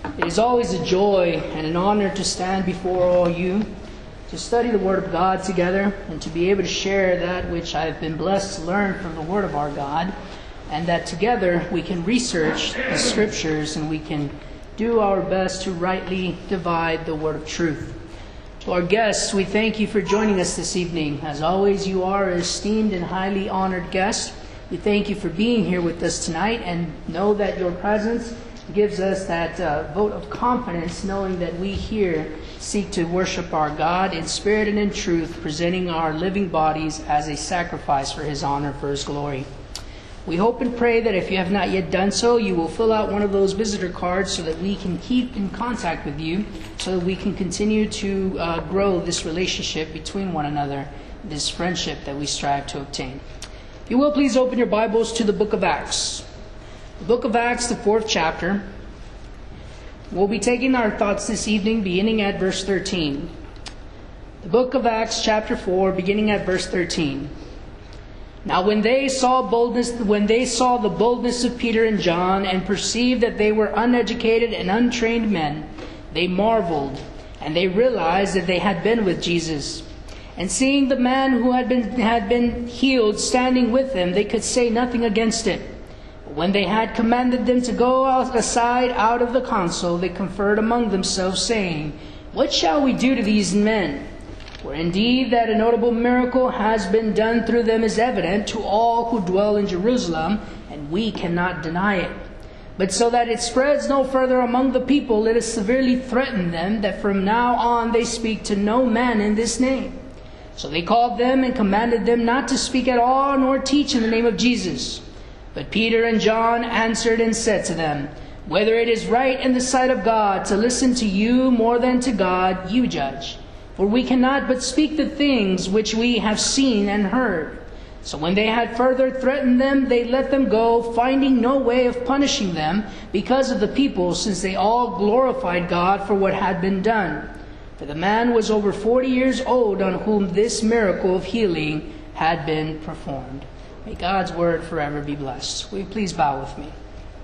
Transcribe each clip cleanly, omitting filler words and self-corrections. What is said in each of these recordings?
It is always a joy and an honor to stand before all you, to study the Word of God together, and to be able to share that which I have been blessed to learn from the Word of our God, and that together we can research the Scriptures and we can do our best to rightly divide the Word of truth. To our guests, we thank you for joining us this evening. As always, you are an esteemed and highly honored guest. We thank you for being here with us tonight, and know that your presence gives us that vote of confidence, knowing that we here seek to worship our God in spirit and in truth, presenting our living bodies as a sacrifice for His honor, for His glory. We hope and pray that if you have not yet done so, you will fill out one of those visitor cards so that we can keep in contact with you, so that we can continue to grow this relationship between one another, this friendship that we strive to obtain. If you will, please open your Bibles to the book of Acts. The book of Acts, the 4th chapter. We'll be taking our thoughts this evening beginning at verse 13. The book of Acts, chapter 4, beginning at verse 13. Now when they saw the boldness of Peter and John, and perceived that they were uneducated and untrained men, they marveled, and they realized that they had been with Jesus. And seeing the man who had been healed standing with them, they could say nothing against it. But when they had commanded them to go aside out of the council, they conferred among themselves, saying, What shall we do to these men? For indeed that a notable miracle has been done through them is evident to all who dwell in Jerusalem, and we cannot deny it. But so that it spreads no further among the people, let us severely threaten them, that from now on they speak to no man in this name. So they called them and commanded them not to speak at all, nor teach in the name of Jesus. But Peter and John answered and said to them, Whether it is right in the sight of God to listen to you more than to God, you judge. For we cannot but speak the things which we have seen and heard. So when they had further threatened them, they let them go, finding no way of punishing them because of the people, since they all glorified God for what had been done. For the man was over 40 years old on whom this miracle of healing had been performed. May God's word forever be blessed. Will you please bow with me?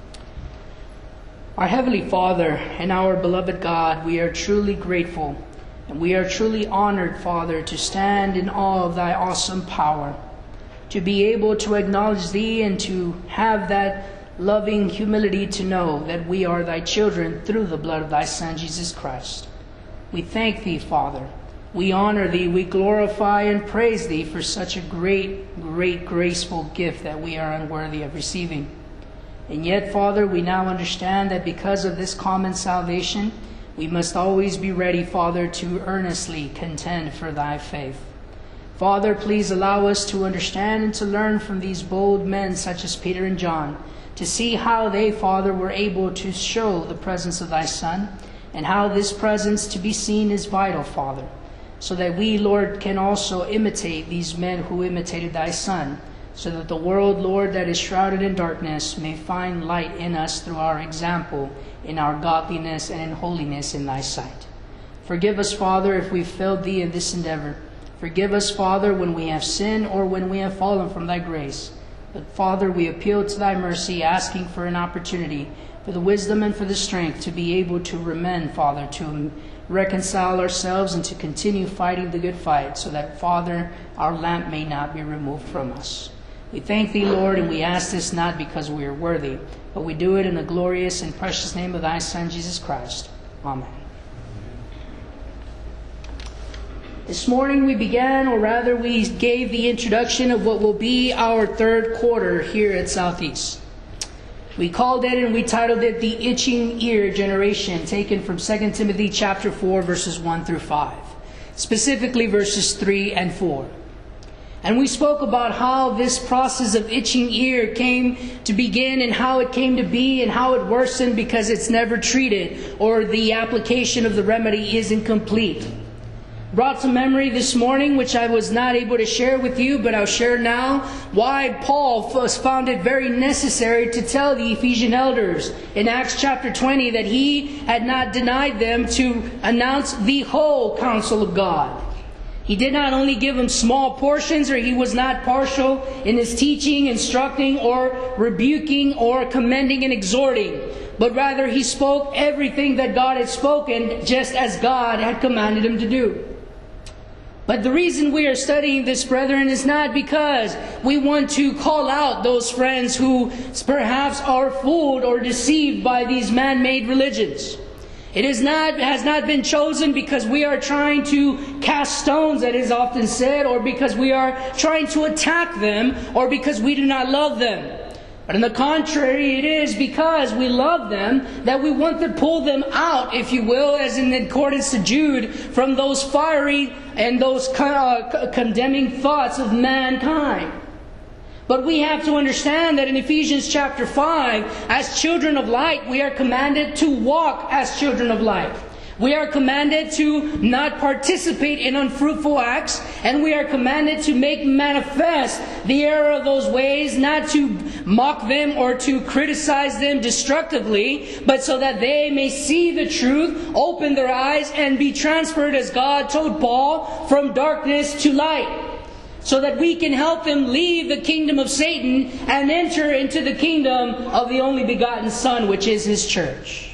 Our Heavenly Father and our beloved God, we are truly grateful. And we are truly honored, Father, to stand in awe of Thy awesome power, to be able to acknowledge Thee and to have that loving humility to know that we are Thy children through the blood of Thy Son, Jesus Christ. We thank Thee, Father. We honor Thee, we glorify and praise Thee for such a great, great, graceful gift that we are unworthy of receiving. And yet, Father, we now understand that because of this common salvation, we must always be ready, Father, to earnestly contend for Thy faith. Father, please allow us to understand and to learn from these bold men such as Peter and John, to see how they, Father, were able to show the presence of Thy Son, and how this presence to be seen is vital, Father, so that we, Lord, can also imitate these men who imitated Thy Son, so that the world, Lord, that is shrouded in darkness may find light in us through our example, in our godliness and in holiness in Thy sight. Forgive us, Father, if we've failed Thee in this endeavor. Forgive us, Father, when we have sinned or when we have fallen from Thy grace. But, Father, we appeal to Thy mercy, asking for an opportunity, for the wisdom and for the strength to be able to remend, Father, to reconcile ourselves and to continue fighting the good fight, so that, Father, our lamp may not be removed from us. We thank Thee, Lord, and we ask this not because we are worthy, but we do it in the glorious and precious name of Thy Son, Jesus Christ. Amen. This morning we began, or rather we gave the introduction of what will be our third quarter here at Southeast. We called it and we titled it The Itching Ear Generation, taken from 2 Timothy chapter 4, verses 1 through 5, specifically verses 3 and 4. And we spoke about how this process of itching ear came to begin and how it came to be and how it worsened because it's never treated or the application of the remedy isn't complete. Brought to memory this morning, which I was not able to share with you, but I'll share now, why Paul found it very necessary to tell the Ephesian elders in Acts chapter 20 that he had not denied them to announce the whole counsel of God. He did not only give them small portions, or he was not partial in his teaching, instructing, or rebuking, or commending and exhorting. But rather he spoke everything that God had spoken, just as God had commanded him to do. But the reason we are studying this, brethren, is not because we want to call out those friends who perhaps are fooled or deceived by these man-made religions. It has not been chosen because we are trying to cast stones, that is often said, or because we are trying to attack them, or because we do not love them. But on the contrary, it is because we love them that we want to pull them out, if you will, as in accordance to Jude, from those fiery and those condemning thoughts of mankind. But we have to understand that in Ephesians chapter 5, as children of light, we are commanded to walk as children of light. We are commanded to not participate in unfruitful acts, and we are commanded to make manifest the error of those ways, not to mock them or to criticize them destructively, but so that they may see the truth, open their eyes, and be transferred, as God told Paul, from darkness to light, so that we can help them leave the kingdom of Satan and enter into the kingdom of the only begotten Son, which is His church.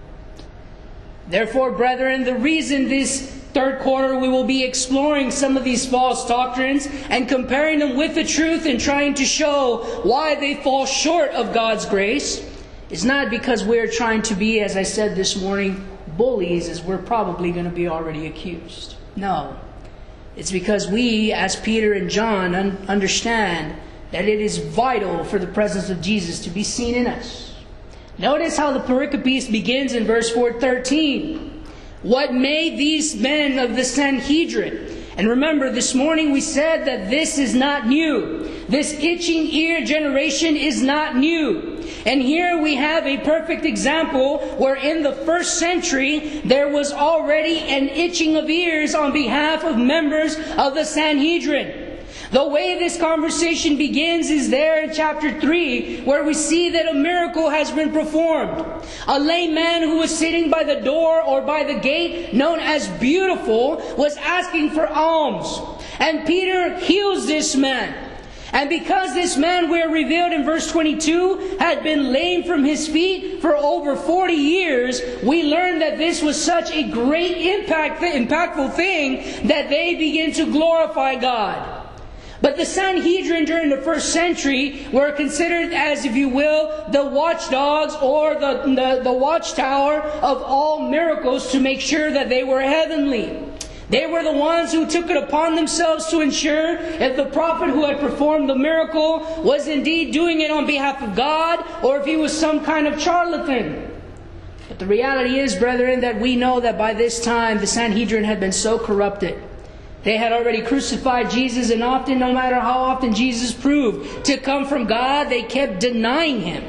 Therefore, brethren, the reason this third quarter we will be exploring some of these false doctrines and comparing them with the truth and trying to show why they fall short of God's grace is not because we're trying to be, as I said this morning, bullies, as we're probably going to be already accused. No. It's because we, as Peter and John, understand that it is vital for the presence of Jesus to be seen in us. Notice how the pericope begins in verse 4:13. What made these men of the Sanhedrin? And remember, this morning we said that this is not new. This itching ear generation is not new. And here we have a perfect example where in the first century there was already an itching of ears on behalf of members of the Sanhedrin. The way this conversation begins is there in chapter 3, where we see that a miracle has been performed. A lame man who was sitting by the door or by the gate, known as Beautiful, was asking for alms. And Peter heals this man. And because this man, we are revealed in verse 22, had been lame from his feet for over 40 years, we learn that this was such a great impactful thing that they begin to glorify God. But the Sanhedrin during the first century were considered as, if you will, the watchdogs or the watchtower of all miracles to make sure that they were heavenly. They were the ones who took it upon themselves to ensure if the prophet who had performed the miracle was indeed doing it on behalf of God, or if he was some kind of charlatan. But the reality is, brethren, that we know that by this time the Sanhedrin had been so corrupted. They had already crucified Jesus, and often, no matter how often Jesus proved to come from God, they kept denying Him.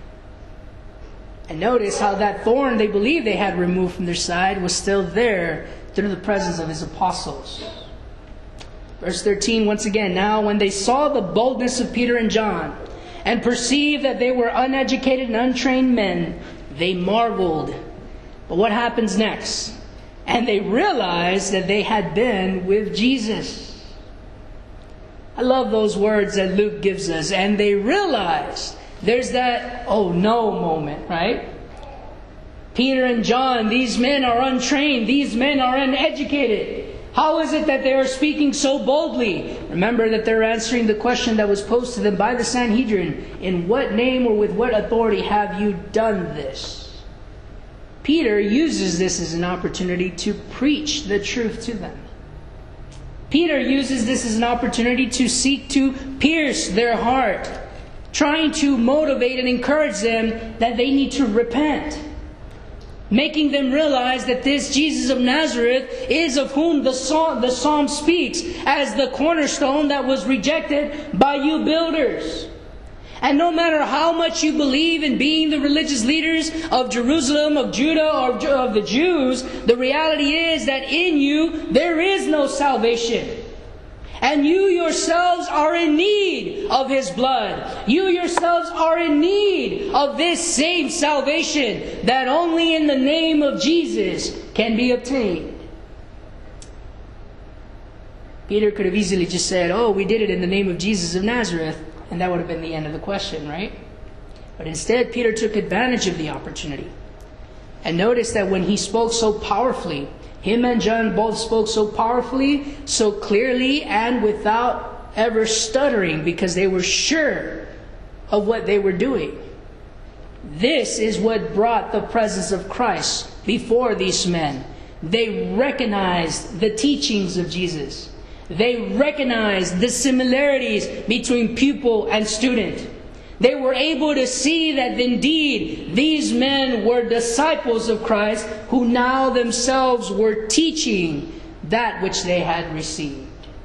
And notice how that thorn they believed they had removed from their side was still there through the presence of His apostles. Verse 13, once again, now when they saw the boldness of Peter and John, and perceived that they were uneducated and untrained men, they marveled. But what happens next? And they realized that they had been with Jesus. I love those words that Luke gives us. And they realized. There's that, oh no moment, right? Peter and John, these men are untrained. These men are uneducated. How is it that they are speaking so boldly? Remember that they're answering the question that was posed to them by the Sanhedrin. In what name or with what authority have you done this? Peter uses this as an opportunity to preach the truth to them. Peter uses this as an opportunity to seek to pierce their heart, trying to motivate and encourage them that they need to repent, making them realize that this Jesus of Nazareth is of whom the psalm speaks as the cornerstone that was rejected by you builders. And no matter how much you believe in being the religious leaders of Jerusalem, of Judah, or of the Jews, the reality is that in you there is no salvation. And you yourselves are in need of His blood. You yourselves are in need of this same salvation that only in the name of Jesus can be obtained. Peter could have easily just said, "Oh, we did it in the name of Jesus of Nazareth," and that would have been the end of the question, right? But instead, Peter took advantage of the opportunity. And notice that when he spoke so powerfully, him and John both spoke so powerfully, so clearly, and without ever stuttering, because they were sure of what they were doing. This is what brought the presence of Christ before these men. They recognized the teachings of Jesus. They recognized the similarities between pupil and student. They were able to see that indeed these men were disciples of Christ who now themselves were teaching that which they had received.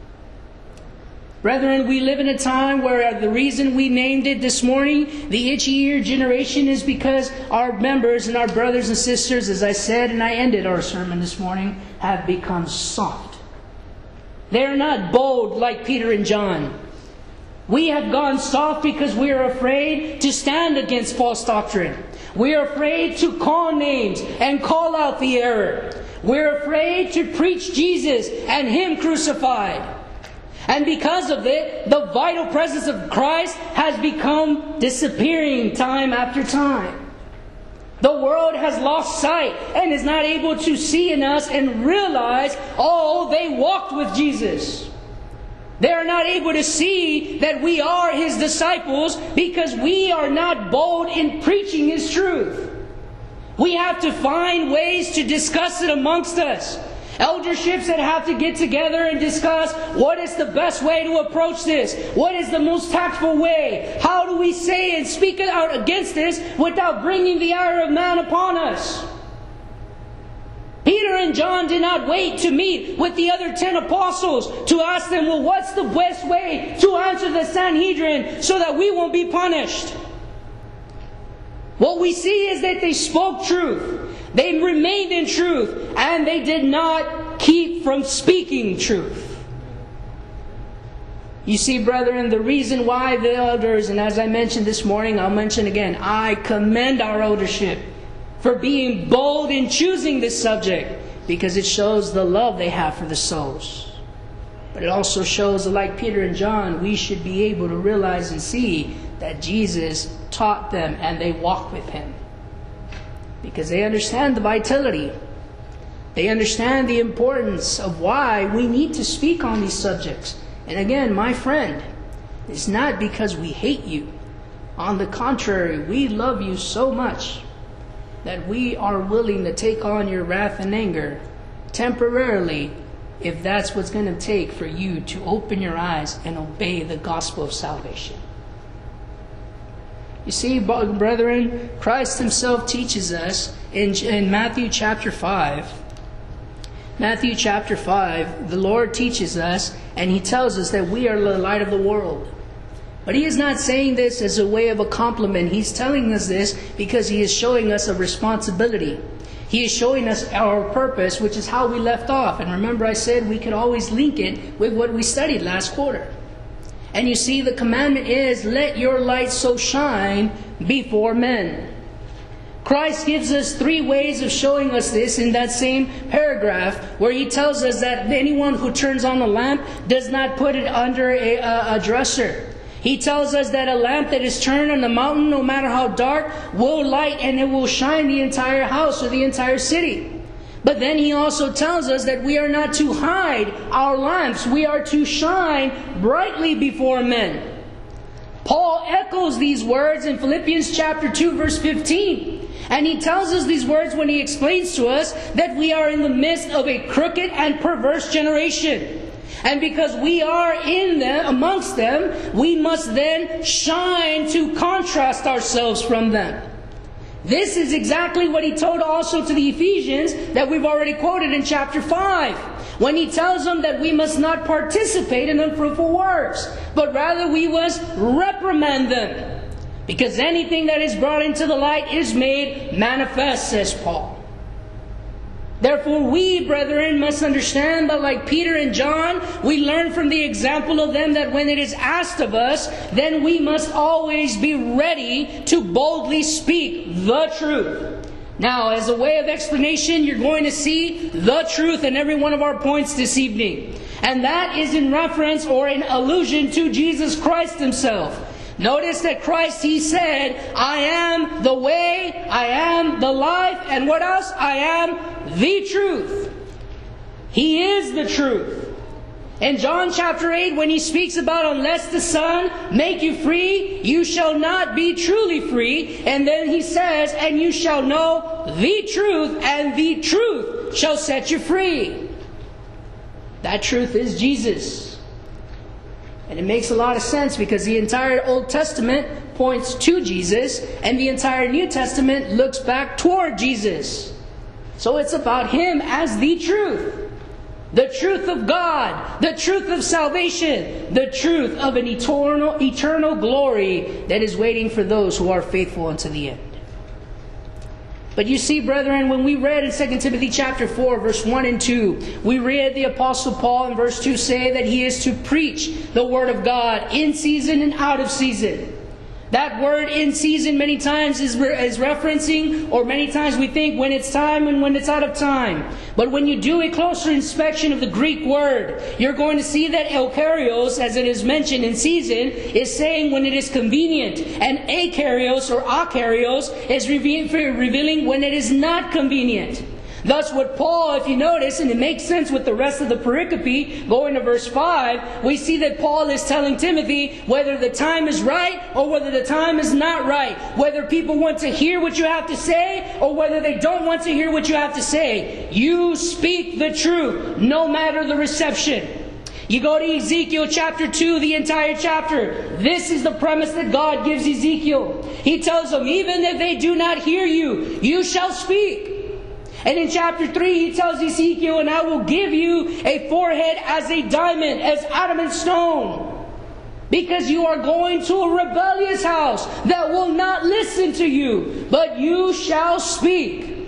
Brethren, we live in a time where the reason we named it this morning, the itchy ear generation, is because our members and our brothers and sisters, as I said and I ended our sermon this morning, have become soft. They are not bold like Peter and John. We have gone soft because we are afraid to stand against false doctrine. We are afraid to call names and call out the error. We're afraid to preach Jesus and Him crucified. And because of it, the vital presence of Christ has become disappearing time after time. The world has lost sight and is not able to see in us and realize, oh, they walked with Jesus. They are not able to see that we are His disciples because we are not bold in preaching His truth. We have to find ways to discuss it amongst us. Elderships that have to get together and discuss what is the best way to approach this. What is the most tactful way? How do we say and speak out against this without bringing the ire of man upon us? Peter and John did not wait to meet with the other 10 apostles to ask them, well, what's the best way to answer the Sanhedrin so that we won't be punished? What we see is that they spoke truth. They remained in truth, and they did not keep from speaking truth. You see, brethren, the reason why the elders, and as I mentioned this morning, I'll mention again, I commend our eldership for being bold in choosing this subject, because it shows the love they have for the souls. But it also shows that, like Peter and John, we should be able to realize and see that Jesus taught them and they walked with Him. Because they understand the vitality. They understand the importance of why we need to speak on these subjects. And again, my friend, it's not because we hate you. On the contrary, we love you so much that we are willing to take on your wrath and anger temporarily if that's what's going to take for you to open your eyes and obey the gospel of salvation. You see, brethren, Christ Himself teaches us in Matthew chapter 5. Matthew chapter 5, the Lord teaches us, and He tells us that we are the light of the world. But He is not saying this as a way of a compliment. He's telling us this because He is showing us a responsibility. He is showing us our purpose, which is how we left off. And remember, I said we could always link it with what we studied last quarter. And you see, the commandment is, let your light so shine before men. Christ gives us 3 ways of showing us this in that same paragraph, where He tells us that anyone who turns on a lamp does not put it under a dresser. He tells us that a lamp that is turned on the mountain, no matter how dark, will light and it will shine the entire house or the entire city. But then He also tells us that we are not to hide our lamps. We are to shine brightly before men. Paul echoes these words in Philippians chapter 2, verse 15. And he tells us these words when he explains to us that we are in the midst of a crooked and perverse generation. And because we are in them, amongst them, we must then shine to contrast ourselves from them. This is exactly what he told also to the Ephesians that we've already quoted in chapter 5. When he tells them that we must not participate in unfruitful works, but rather we must reprimand them. Because anything that is brought into the light is made manifest, says Paul. Therefore we, brethren, must understand that like Peter and John, we learn from the example of them that when it is asked of us, then we must always be ready to boldly speak the truth. Now, as a way of explanation, you're going to see the truth in every one of our points this evening. And that is in reference or in allusion to Jesus Christ himself. Notice that Christ, he said, I am the way, I am the life, and what else? I am the truth. He is the truth. In John chapter 8, when he speaks about unless the Son make you free, you shall not be truly free. And then he says, and you shall know the truth, and the truth shall set you free. That truth is Jesus. And it makes a lot of sense because the entire Old Testament points to Jesus, and the entire New Testament looks back toward Jesus. So it's about Him as the truth. The truth of God, the truth of salvation, the truth of an eternal glory that is waiting for those who are faithful unto the end. But you see, brethren, when we read in 2 Timothy chapter 4, verse 1 and 2, we read the Apostle Paul in verse 2 say that he is to preach the Word of God in season and out of season. That word in season many times is referencing, or many times we think when it's time and when it's out of time. But when you do a closer inspection of the Greek word, you're going to see that eukarios, as it is mentioned in season, is saying when it is convenient. And akarios or akarios is revealing when it is not convenient. Thus what Paul, if you notice, and it makes sense with the rest of the pericope, going to verse 5, we see that Paul is telling Timothy whether the time is right or whether the time is not right. Whether people want to hear what you have to say or whether they don't want to hear what you have to say. You speak the truth, no matter the reception. You go to Ezekiel chapter 2, the entire chapter. This is the premise that God gives Ezekiel. He tells them, even if they do not hear you, you shall speak. And in chapter 3, he tells Ezekiel, and I will give you a forehead as a diamond, as adamant stone. Because you are going to a rebellious house that will not listen to you, but you shall speak.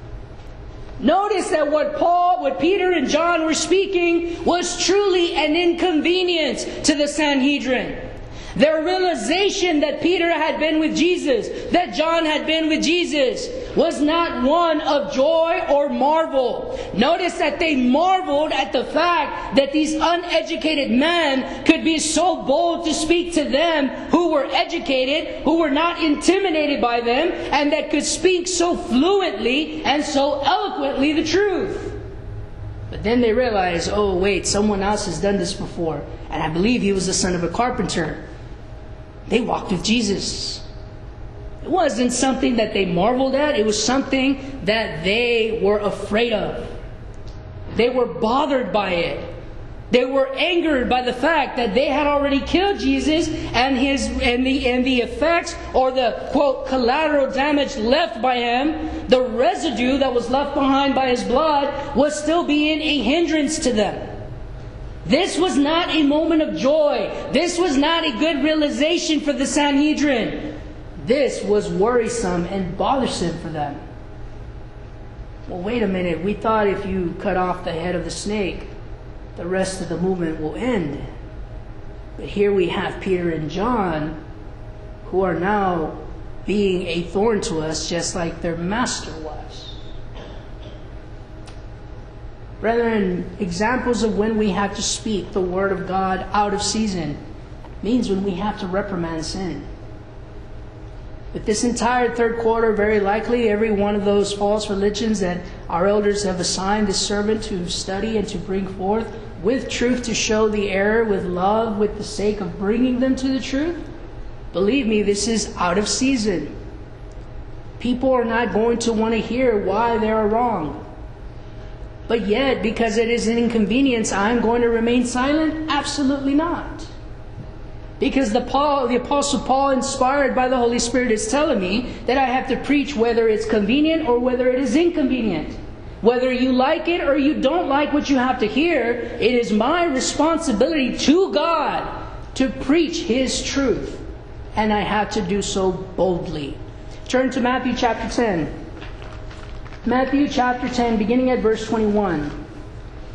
Notice that what Peter and John were speaking was truly an inconvenience to the Sanhedrin. Their realization that Peter had been with Jesus, that John had been with Jesus, was not one of joy or marvel. Notice that they marveled at the fact that these uneducated men could be so bold to speak to them who were educated, who were not intimidated by them, and that could speak so fluently and so eloquently the truth. But then they realized, oh wait, someone else has done this before, and I believe he was the son of a carpenter. They walked with Jesus. It wasn't something that they marveled at. It was something that they were afraid of. They were bothered by it. They were angered by the fact that they had already killed Jesus, and the effects or the quote collateral damage left by him, the residue that was left behind by his blood, was still being a hindrance to them. This was not a moment of joy. This was not a good realization for the Sanhedrin. This was worrisome and bothersome for them. Well, wait a minute. We thought if you cut off the head of the snake, the rest of the movement will end. But here we have Peter and John, who are now being a thorn to us just like their master was. Brethren, examples of when we have to speak the Word of God out of season means when we have to reprimand sin. With this entire third quarter, very likely every one of those false religions that our elders have assigned this servant to study and to bring forth with truth to show the error, with love, with the sake of bringing them to the truth, believe me, this is out of season. People are not going to want to hear why they are wrong. But yet, because it is an inconvenience, I'm going to remain silent? Absolutely not. Because the Apostle Paul, inspired by the Holy Spirit, is telling me that I have to preach whether it's convenient or whether it is inconvenient. Whether you like it or you don't like what you have to hear, it is my responsibility to God to preach His truth. And I have to do so boldly. Turn to Matthew chapter 10. Matthew chapter 10, beginning at verse 21.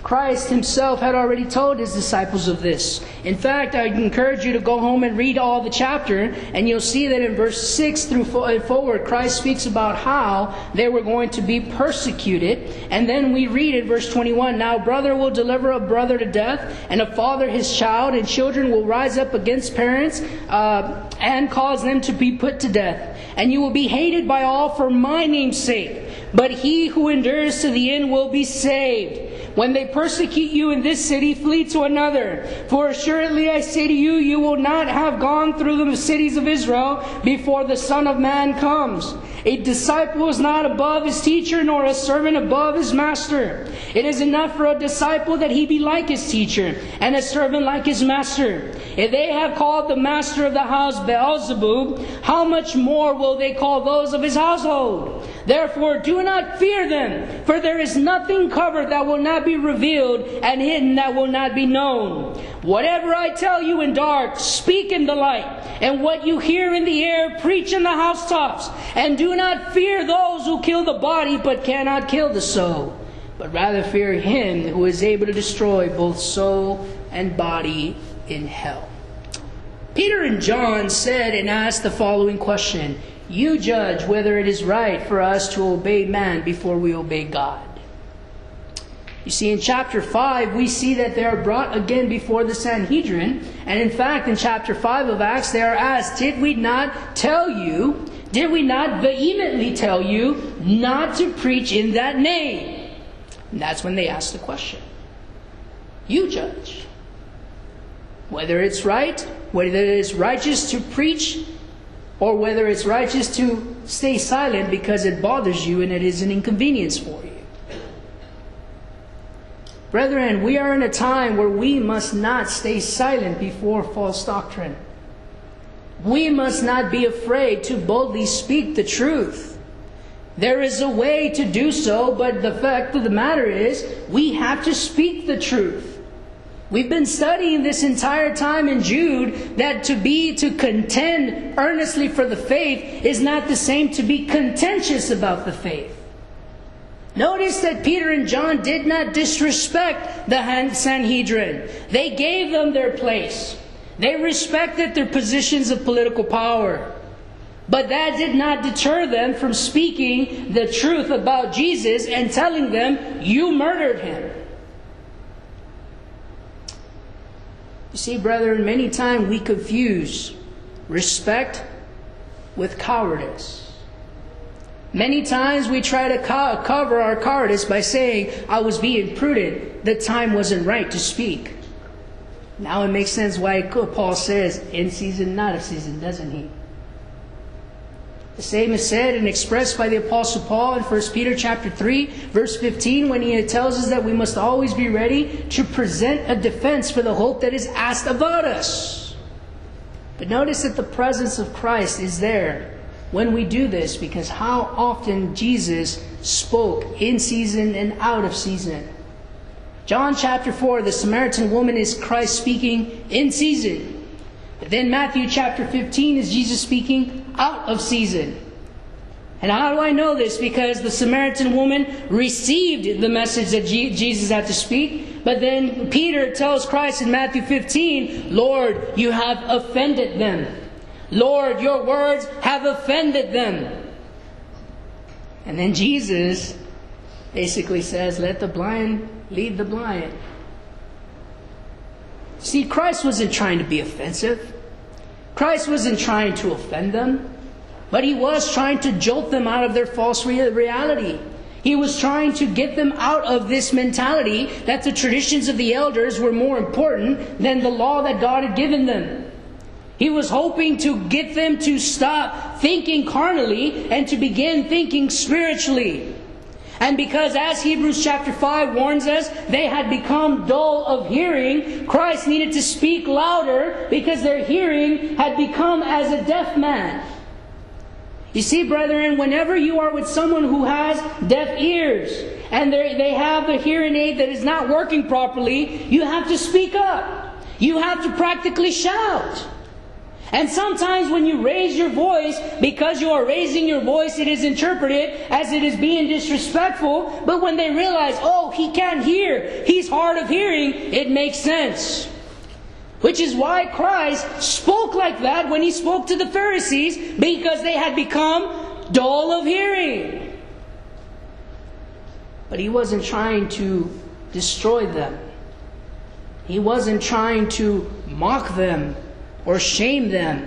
Christ himself had already told his disciples of this. In fact, I encourage you to go home and read all the chapter, and you'll see that in verse 6 through forward, Christ speaks about how they were going to be persecuted. And then we read in verse 21, "Now brother will deliver a brother to death, and a father his child, and children will rise up against parents and cause them to be put to death. And you will be hated by all for my name's sake. But he who endures to the end will be saved. When they persecute you in this city, flee to another. For assuredly I say to you, you will not have gone through the cities of Israel before the Son of Man comes. A disciple is not above his teacher, nor a servant above his master. It is enough for a disciple that he be like his teacher, and a servant like his master. If they have called the master of the house Beelzebub, how much more will they call those of his household? Therefore do not fear them, for there is nothing covered that will not be revealed, and hidden that will not be known. Whatever I tell you in dark, speak in the light, and what you hear in the air, preach in the housetops. And do not fear those who kill the body, but cannot kill the soul, but rather fear him who is able to destroy both soul and body in hell." Peter and John said and asked the following question: "You judge whether it is right for us to obey man before we obey God." You see, in chapter 5, we see that they are brought again before the Sanhedrin. And in fact, in chapter 5 of Acts, they are asked, did we not vehemently tell you not to preach in that name? And that's when they ask the question. You judge whether it's right, whether it is righteous to preach, or whether it's righteous to stay silent because it bothers you and it is an inconvenience for you. Brethren, we are in a time where we must not stay silent before false doctrine. We must not be afraid to boldly speak the truth. There is a way to do so, but the fact of the matter is, we have to speak the truth. We've been studying this entire time in Jude that to contend earnestly for the faith is not the same to be contentious about the faith. Notice that Peter and John did not disrespect the Sanhedrin. They gave them their place. They respected their positions of political power. But that did not deter them from speaking the truth about Jesus and telling them, you murdered him. You see, brethren, many times we confuse respect with cowardice. Many times we try to cover our cowardice by saying, I was being prudent. The time wasn't right to speak. Now it makes sense why Paul says, in season, not of season, doesn't he? The same is said and expressed by the Apostle Paul in 1 Peter chapter 3, verse 15, when he tells us that we must always be ready to present a defense for the hope that is asked about us. But notice that the presence of Christ is there when we do this, because how often Jesus spoke in season and out of season. John chapter 4, the Samaritan woman is Christ speaking in season. But then Matthew chapter 15 is Jesus speaking out of season. And how do I know this? Because the Samaritan woman received the message that Jesus had to speak. But then Peter tells Christ in Matthew 15, Lord, you have offended them. Lord, your words have offended them. And then Jesus basically says, let the blind lead the blind. See, Christ wasn't trying to be offensive. Christ wasn't trying to offend them. But he was trying to jolt them out of their false reality. He was trying to get them out of this mentality that the traditions of the elders were more important than the law that God had given them. He was hoping to get them to stop thinking carnally and to begin thinking spiritually. And because, as Hebrews chapter 5 warns us, they had become dull of hearing, Christ needed to speak louder because their hearing had become as a deaf man. You see, brethren, whenever you are with someone who has deaf ears and they have the hearing aid that is not working properly, you have to speak up. You have to practically shout. And sometimes when you raise your voice, because you are raising your voice, it is interpreted as it is being disrespectful. But when they realize, oh, he can't hear, he's hard of hearing, it makes sense. Which is why Christ spoke like that when he spoke to the Pharisees, because they had become dull of hearing. But he wasn't trying to destroy them. He wasn't trying to mock them or shame them.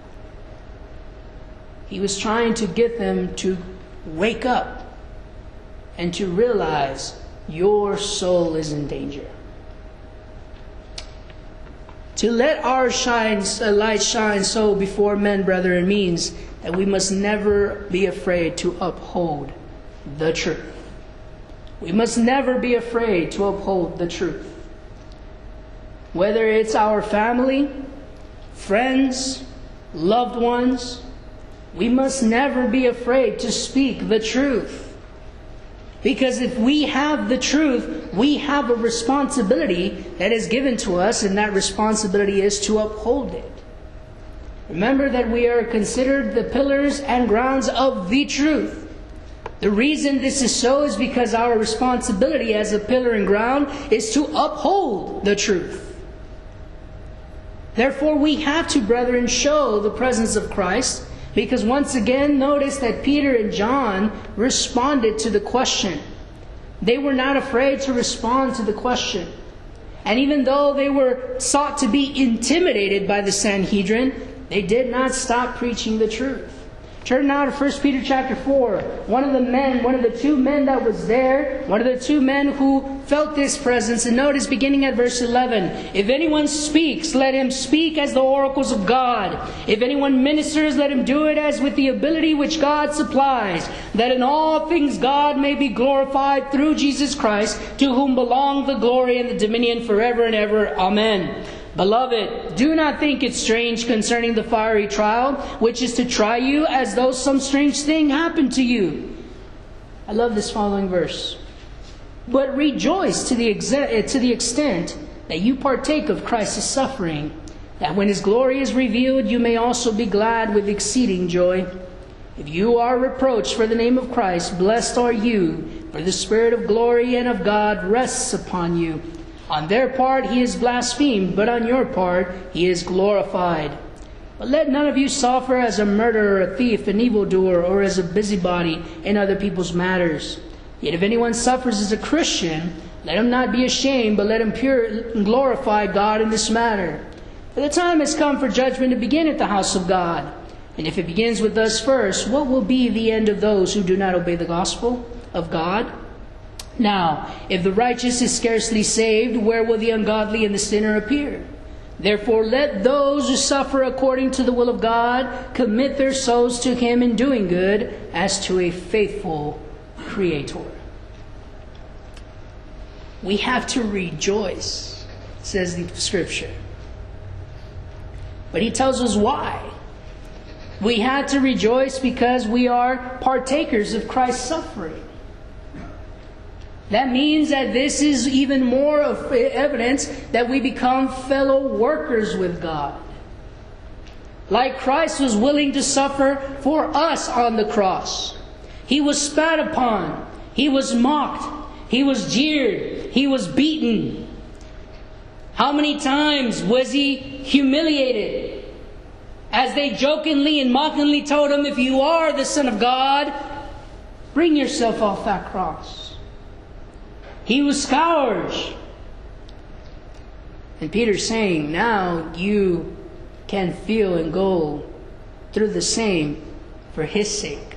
He was trying to get them to wake up and to realize your soul is in danger. To let our light shine so before men, brethren, means that we must never be afraid to uphold the truth. We must never be afraid to uphold the truth. Whether it's our family, friends, loved ones, we must never be afraid to speak the truth. Because if we have the truth, we have a responsibility that is given to us, and that responsibility is to uphold it. Remember that we are considered the pillars and grounds of the truth. The reason this is so is because our responsibility as a pillar and ground is to uphold the truth. Therefore, we have to, brethren, show the presence of Christ, because once again, notice that Peter and John responded to the question. They were not afraid to respond to the question. And even though they were sought to be intimidated by the Sanhedrin, they did not stop preaching the truth. Turn now to 1 Peter chapter 4. One of the two men that was there, one of the two men who felt this presence. And notice beginning at verse 11. If anyone speaks, let him speak as the oracles of God. If anyone ministers, let him do it as with the ability which God supplies, that in all things God may be glorified through Jesus Christ, to whom belong the glory and the dominion forever and ever. Amen. Beloved, do not think it strange concerning the fiery trial, which is to try you as though some strange thing happened to you. I love this following verse. But rejoice to the extent that you partake of Christ's suffering, that when His glory is revealed, you may also be glad with exceeding joy. If you are reproached for the name of Christ, blessed are you, for the Spirit of glory and of God rests upon you. On their part He is blasphemed, but on your part He is glorified. But let none of you suffer as a murderer, a thief, an evildoer, or as a busybody in other people's matters. Yet if anyone suffers as a Christian, let him not be ashamed, but let him glorify God in this matter. For the time has come for judgment to begin at the house of God. And if it begins with us first, what will be the end of those who do not obey the gospel of God? Now, if the righteous is scarcely saved, where will the ungodly and the sinner appear? Therefore, let those who suffer according to the will of God commit their souls to Him in doing good, as to a faithful Creator. We have to rejoice, says the Scripture. But He tells us why. We have to rejoice because we are partakers of Christ's suffering. That means that this is even more of evidence that we become fellow workers with God. Like Christ was willing to suffer for us on the cross. He was spat upon. He was mocked. He was jeered. He was beaten. How many times was He humiliated? As they jokingly and mockingly told Him, if you are the Son of God, bring yourself off that cross. He was scourged. And Peter's saying, now you can feel and go through the same for His sake.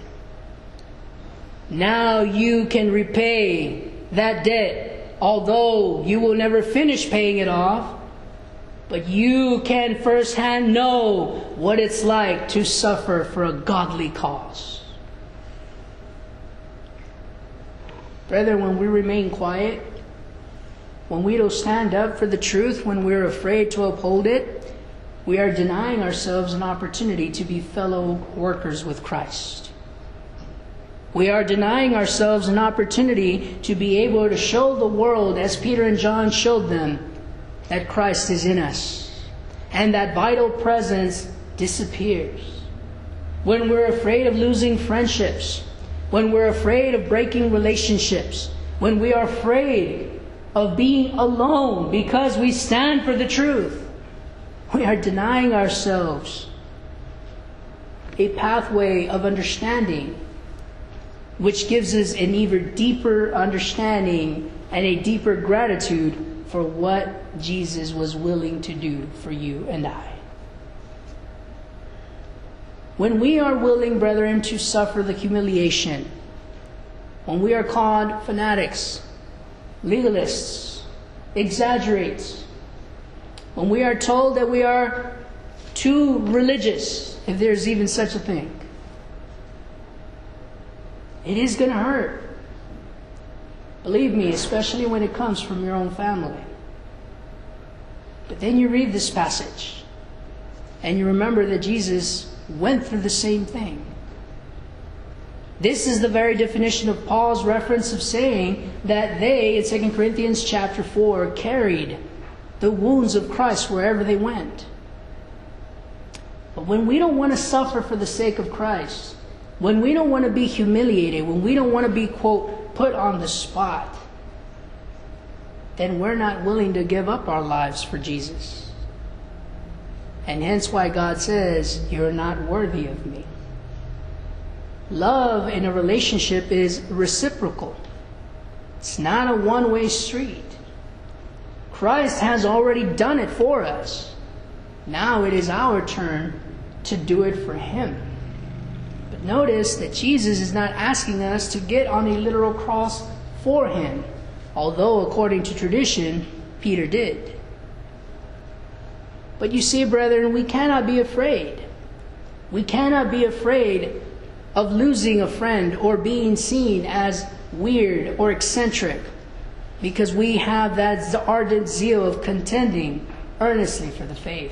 Now you can repay that debt, although you will never finish paying it off. But you can firsthand know what it's like to suffer for a godly cause. Brethren, when we remain quiet, when we don't stand up for the truth, when we're afraid to uphold it, we are denying ourselves an opportunity to be fellow workers with Christ. We are denying ourselves an opportunity to be able to show the world, as Peter and John showed them, that Christ is in us. And that vital presence disappears. When we're afraid of losing friendships, when we're afraid of breaking relationships, when we are afraid of being alone because we stand for the truth, we are denying ourselves a pathway of understanding which gives us an even deeper understanding and a deeper gratitude for what Jesus was willing to do for you and I. When we are willing, brethren, to suffer the humiliation, when we are called fanatics, legalists, exaggerates, when we are told that we are too religious, if there's even such a thing, it is going to hurt. Believe me, especially when it comes from your own family. But then you read this passage and you remember that Jesus went through the same thing. This is the very definition of Paul's reference of saying that they, in 2 Corinthians chapter 4, carried the wounds of Christ wherever they went. But when we don't want to suffer for the sake of Christ, when we don't want to be humiliated, when we don't want to be, quote, put on the spot, then we're not willing to give up our lives for Jesus. And hence why God says, you're not worthy of me. Love in a relationship is reciprocal. It's not a one-way street. Christ has already done it for us. Now it is our turn to do it for Him. But notice that Jesus is not asking us to get on a literal cross for Him, although according to tradition, Peter did. But you see, brethren, we cannot be afraid. We cannot be afraid of losing a friend or being seen as weird or eccentric, because we have that ardent zeal of contending earnestly for the faith.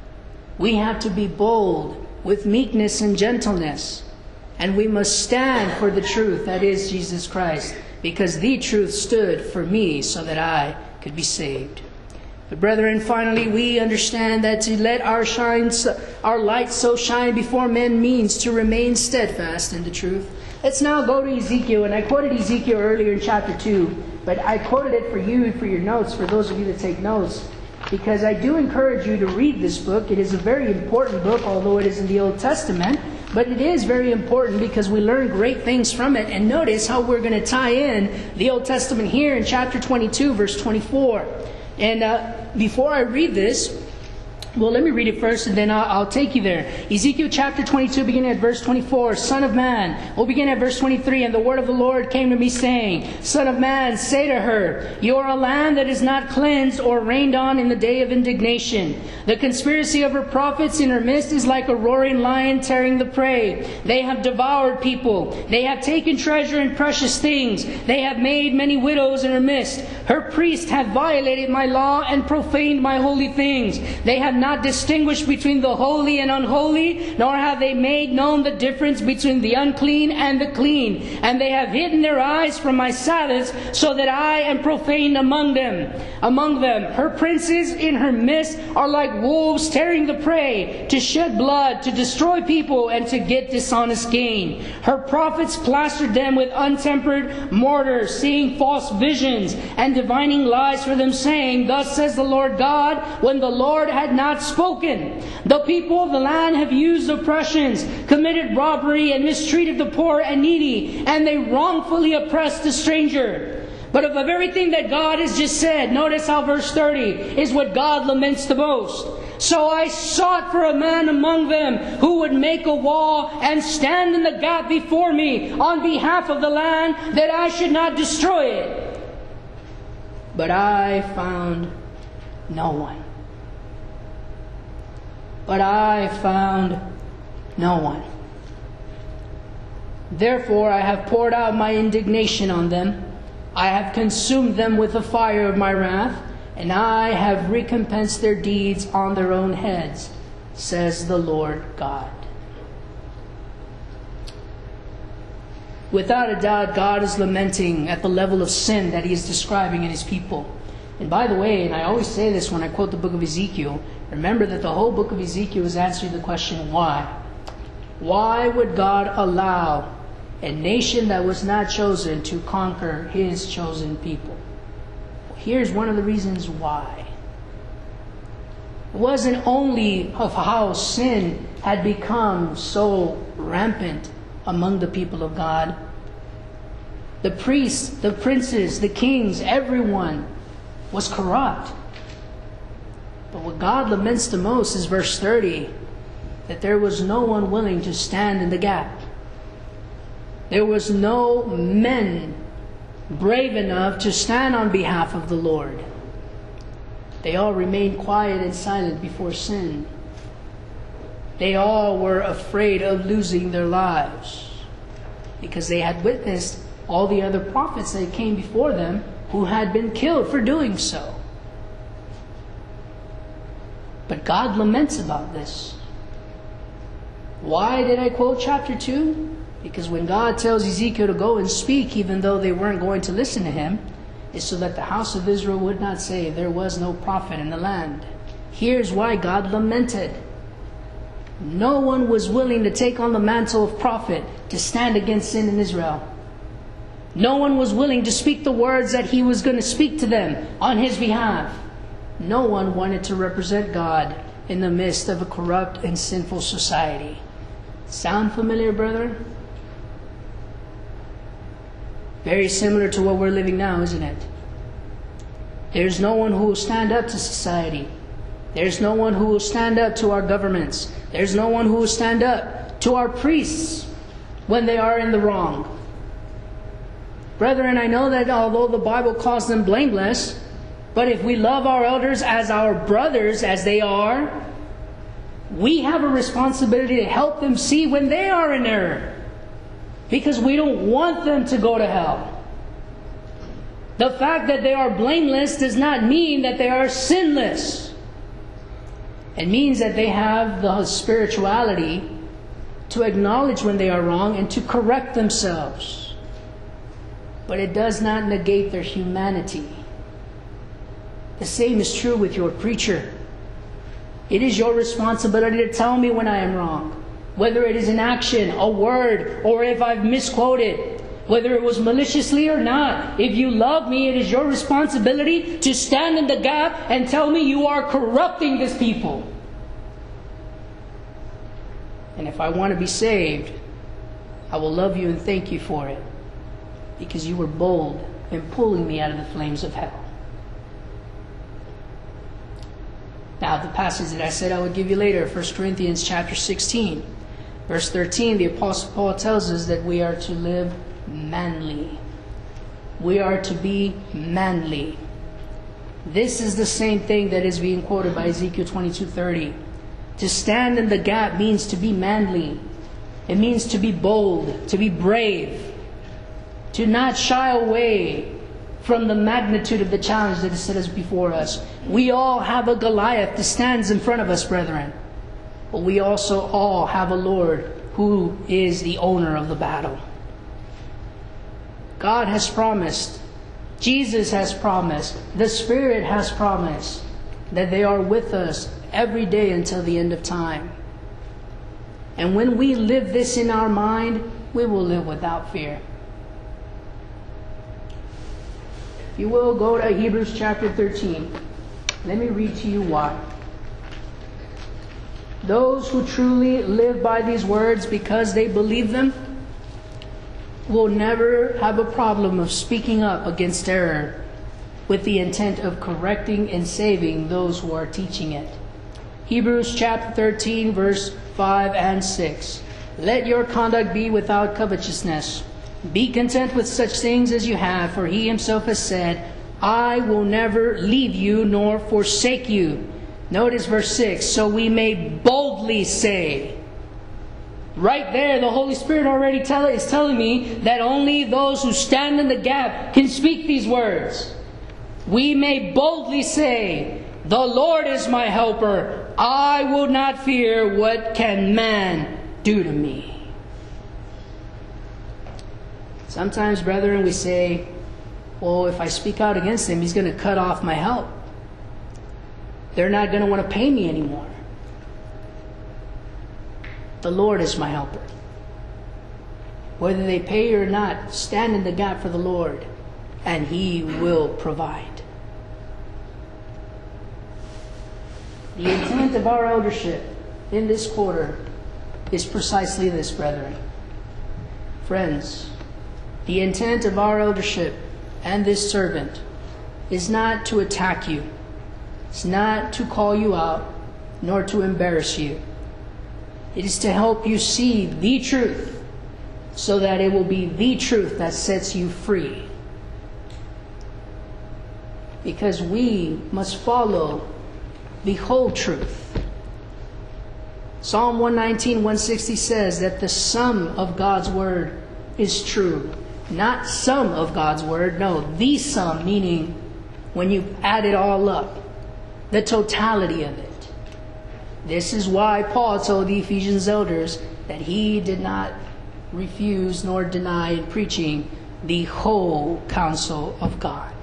We have to be bold with meekness and gentleness, and we must stand for the truth, that is Jesus Christ, because the truth stood for me so that I could be saved. But brethren, finally, we understand that to let our light so shine before men means to remain steadfast in the truth. Let's now go to Ezekiel, and I quoted Ezekiel earlier in chapter 2, but I quoted it for you for your notes, for those of you that take notes, because I do encourage you to read this book. It is a very important book, although it is in the Old Testament, but it is very important because we learn great things from it. And notice how we're going to tie in the Old Testament here in chapter 22, verse 24. And before I read this, well, let me read it first and then I'll take you there. Ezekiel chapter 22, beginning at verse 24. Son of man, we'll begin at verse 23. And the word of the Lord came to me, saying, Son of man, say to her, you are a land that is not cleansed or rained on in the day of indignation. The conspiracy of her prophets in her midst is like a roaring lion tearing the prey. They have devoured people. They have taken treasure and precious things. They have made many widows in her midst. Her priests have violated my law and profaned my holy things. They have not distinguished between the holy and unholy, nor have they made known the difference between the unclean and the clean. And they have hidden their eyes from my Sabbaths, so that I am profaned among them. Her princes in her midst are like wolves tearing the prey, to shed blood, to destroy people, and to get dishonest gain. Her prophets plastered them with untempered mortar, seeing false visions, and divining lies for them, saying, Thus says the Lord God, when the Lord had not spoken. The people of the land have used oppressions, committed robbery, and mistreated the poor and needy, and they wrongfully oppressed the stranger. But of everything that God has just said, notice how verse 30 is what God laments the most. So I sought for a man among them who would make a wall and stand in the gap before me on behalf of the land, that I should not destroy it. But I found no one. But I found no one. Therefore I have poured out my indignation on them. I have consumed them with the fire of my wrath, and I have recompensed their deeds on their own heads, says the Lord God. Without a doubt, God is lamenting at the level of sin that He is describing in His people. And by the way, and I always say this when I quote the book of Ezekiel, remember that the whole book of Ezekiel is answering the question, why? Why would God allow a nation that was not chosen to conquer His chosen people? Here's one of the reasons why. It wasn't only of how sin had become so rampant among the people of God. The priests, the princes, the kings, everyone was corrupt. But what God laments the most is verse 30, that there was no one willing to stand in the gap. There was no men brave enough to stand on behalf of the Lord. They all remained quiet and silent before sin. They all were afraid of losing their lives because they had witnessed all the other prophets that came before them who had been killed for doing so. But God laments about this. Why did I quote chapter 2? Because when God tells Ezekiel to go and speak, even though they weren't going to listen to him, is so that the house of Israel would not say there was no prophet in the land. Here's why God lamented. No one was willing to take on the mantle of prophet to stand against sin in Israel. No one was willing to speak the words that he was going to speak to them on his behalf. No one wanted to represent God in the midst of a corrupt and sinful society. Sound familiar, brethren? Very similar to what we're living now, isn't it? There's no one who will stand up to society. There's no one who will stand up to our governments. There's no one who will stand up to our priests when they are in the wrong. Brethren, I know that although the Bible calls them blameless, but if we love our elders as our brothers as they are, we have a responsibility to help them see when they are in error, because we don't want them to go to hell. The fact that they are blameless does not mean that they are sinless. It means that they have the spirituality to acknowledge when they are wrong and to correct themselves. But it does not negate their humanity. The same is true with your preacher. It is your responsibility to tell me when I am wrong, whether it is an action, a word, or if I've misquoted, whether it was maliciously or not. If you love me, it is your responsibility to stand in the gap and tell me you are corrupting this people. And if I want to be saved, I will love you and thank you for it, because you were bold in pulling me out of the flames of hell. Now, the passage that I said I would give you later, 1 Corinthians chapter 16, verse 13, the Apostle Paul tells us that we are to live manly. We are to be manly. This is the same thing that is being quoted by Ezekiel 22:30. To stand in the gap means to be manly. It means to be bold, to be brave, to not shy away from the magnitude of the challenge that is set before us. We all have a Goliath that stands in front of us, brethren. But we also all have a Lord who is the owner of the battle. God has promised, Jesus has promised, the Spirit has promised that they are with us every day until the end of time. And when we live this in our mind, we will live without fear. If you will, go to Hebrews chapter 13. Let me read to you why. Those who truly live by these words because they believe them will never have a problem of speaking up against error with the intent of correcting and saving those who are teaching it. Hebrews chapter 13, verse 5 and 6. Let your conduct be without covetousness. Be content with such things as you have, for he himself has said, I will never leave you nor forsake you. Notice verse 6. So we may boldly say. Right there, the Holy Spirit already is telling me that only those who stand in the gap can speak these words. We may boldly say, the Lord is my helper. I will not fear. What can man do to me? Sometimes, brethren, we say, well, if I speak out against him, he's going to cut off my help. They're not going to want to pay me anymore. The Lord is my helper. Whether they pay you or not, stand in the gap for the Lord, and He will provide. The intent of our eldership in this quarter is precisely this, brethren. Friends, the intent of our eldership and this servant is not to attack you. It's not to call you out, nor to embarrass you. It is to help you see the truth, so that it will be the truth that sets you free. Because we must follow the whole truth. Psalm 119, 160 says that the sum of God's word is true. Not some of God's word, no, the sum, meaning when you add it all up, the totality of it. This is why Paul told the Ephesians elders that he did not refuse nor deny in preaching the whole counsel of God.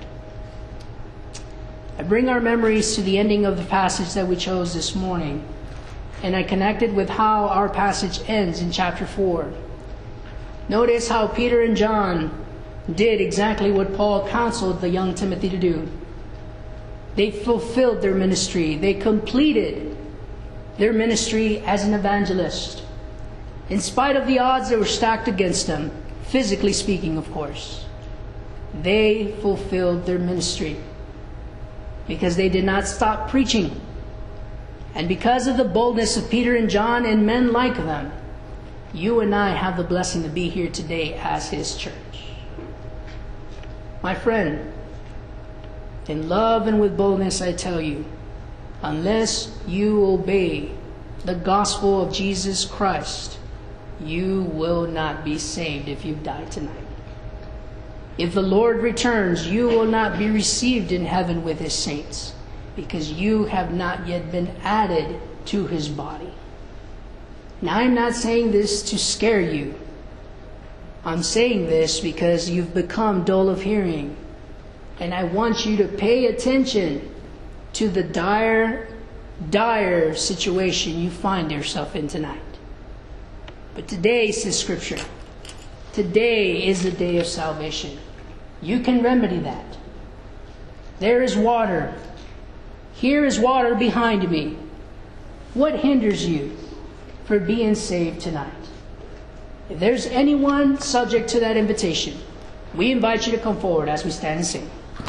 I bring our memories to the ending of the passage that we chose this morning, and I connected with how our passage ends in chapter 4. Notice how Peter and John did exactly what Paul counseled the young Timothy to do. They fulfilled their ministry. They completed their ministry as an evangelist. In spite of the odds that were stacked against them, physically speaking, of course, they fulfilled their ministry because they did not stop preaching. And because of the boldness of Peter and John and men like them, you and I have the blessing to be here today as His church. My friend, in love and with boldness I tell you, unless you obey the gospel of Jesus Christ, you will not be saved if you die tonight. If the Lord returns, you will not be received in heaven with His saints, because you have not yet been added to His body. Now, I'm not saying this to scare you. I'm saying this because you've become dull of hearing. And I want you to pay attention to the dire situation you find yourself in tonight. But today, says Scripture, today is the day of salvation. You can remedy that. There is water. Here is water behind me. What hinders you for being saved tonight? If there's anyone subject to that invitation, we invite you to come forward as we stand and sing.